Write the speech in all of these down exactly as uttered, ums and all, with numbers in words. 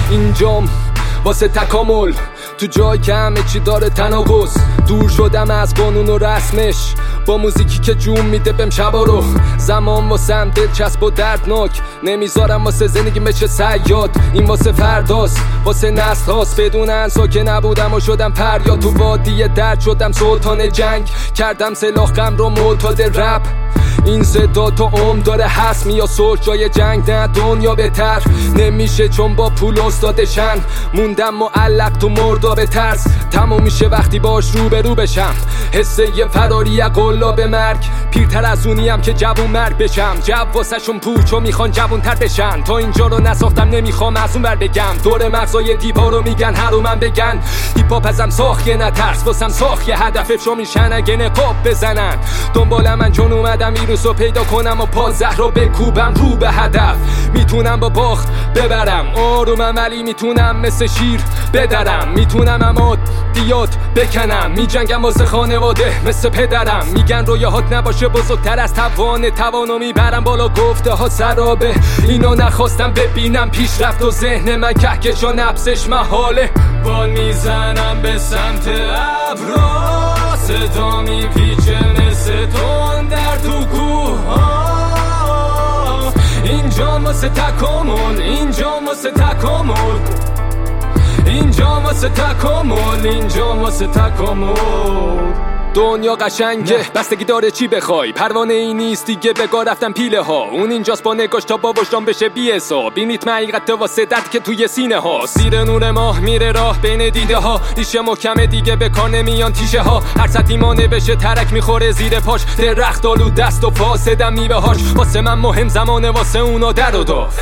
اینجام واسه تکامل، تو جایی که همه چی داره تناقض. دور شدم از قانون و رسمش، با موزیکی که جون میده بهم شبا رو. زمان واسم دلچسب و دردناک، نمیذارم واسه زندگی بشه صیاد. این واسه فرداست، واسه نسل هاست. بدون انسا که نبودم و شدم فریاد. تو وادی درد شدم سلطان جنگ، کردم سلاح غم رو معتاد رپ. این صدا تو عمر داره هست، یا صلح جای جنگ، نه دنیا بهتر نمیشه چون با پول استادشن. موندم معلق تو مرداب ترس، تموم میشه وقتی باش رو به رو بشم. حسه یه فراری قلاب مرگ، پیرتر از اونیم که جوون مرگ بشم. جو واسه شون پوچو میخوان جوون تر بشن، تا اینجا رو نساختم نمیخوام از اون بر بگم. دور مغزای دیوار رو میگن هرومن بگن، هیپاپ ازم ساخیه نه ترس، واسم ساخیه هدف افشا میشن اگه نقاب بزنن. دنبال من چون اومدم ویروسو پیدا کنم و پازه رو بکوبم رو به هدف. میتونم با باخت ببرم آرومم، ولی میتونم مثل شیر بدرم. میتونم اما دیات بکنم، میجنگم واسه خانواده مثل پدرم. میگن رویاهات نباشه بزرگتر از توانه، توانو میبرم بالا گفته ها سرابه. اینو نخواستم ببینم پیشرفت و ذهن من کهکشا نفسش محاله. بال میزنم به سمت ابرا، صدا میپیچه مثل تندر تو کوه ها. اینجا واسه تکامل، اینجا واسه تکامل، اینجا واسه تکامل، اینجا واسه تکامل. دنیا قشنگه، بستگی داره چی بخوای. پروانه ای نیست دیگه بگاه رفتم پیله ها. اون اینجاست با نگاش تا با وجدان بشه بی حساب. بینید حقیقت واسه درد که توی سینه ها. زیر نور ماه میره راه بین دیده ها، ریشه محکمه دیگه به کار نمیان تیشه ها. هر سطحی مانه بشه ترک میخوره زیر پاش. درخت آلو دست و فاسدم میوه هاش. واسه من مهم زمانه، واسه اونا در و داف.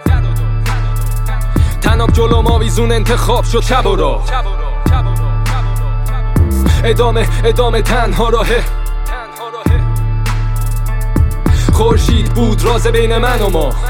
تناب جلو ما ویزون انتخاب شد شب و راه. ادامه ادامه تنها راهه. خورشید بود راز بین من و ما.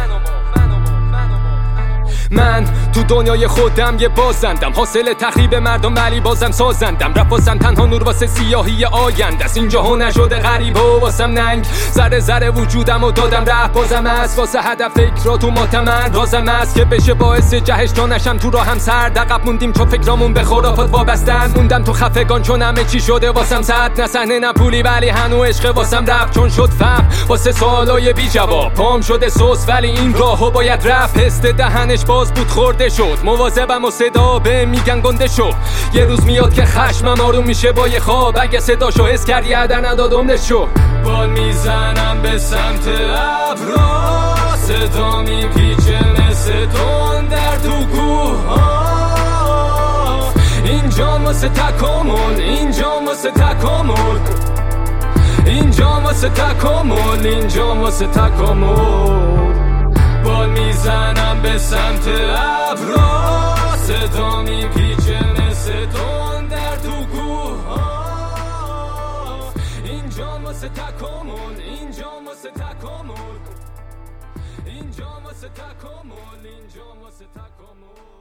من تو دنیای خودم یه بازندم، حاصل تخریب مردم ولی بازم سازندم. رپ واسم تنها نور واسه سیاهی آینده است. اینجا ها نشده غریب و واسم ننگ. ذره ذره وجودم و دادم رپ بازم است. واسه هدف فکر تو مطمئن رازم است که بشه باعث جهش تا نشم تو راهم سرد. عقب موندیم چون فکرامون به خرافات وابستن. موندم تو خفگان چون همه چی شده واسم صد. نه صحنه نه پولی ولی هنو عشق واسم رپ چون شد فهم. واسه سوالای بی جواب پام شده سوس ولی این راهو باید رپ. هست دهنش باز بود خورده شد، مواظبم و صدا به میگن گنده شو. یه روز میاد که خشمم آروم میشه با یه خواب. اگه صداشو حس کردی عدن ندادم نشو. بال میزنم به سمت ابرا، صدا میپیچه مثل تندر تو کوه ها. اینجا واسه تکامل، اینجا واسه تکامل، اینجا واسه تکامل، اینجا واسه تکامل. بال میزنم به سمت ابرا، صدا میپیچه مثل تندر تو کوه ها. اینجا واسه تکامل، اینجا واسه تکامل، اینجا واسه تکامل، اینجا واسه تکامل.